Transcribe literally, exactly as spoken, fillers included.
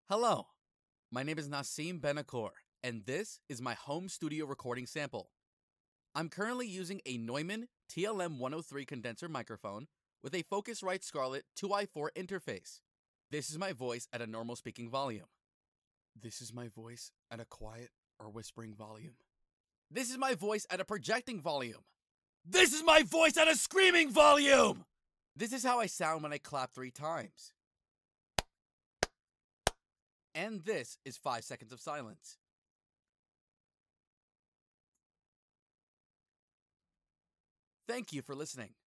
Hello, my name is Nassim Benakour, and this is my home studio recording sample. I'm currently using a Neumann T L M one oh three condenser microphone with a Focusrite Scarlett two i four interface. This is my voice at a normal speaking volume. This is my voice at a quiet or whispering volume. This is my voice at a projecting volume. This is my voice at a screaming volume! This is how I sound when I clap three times. And this is five seconds of silence. Thank you for listening.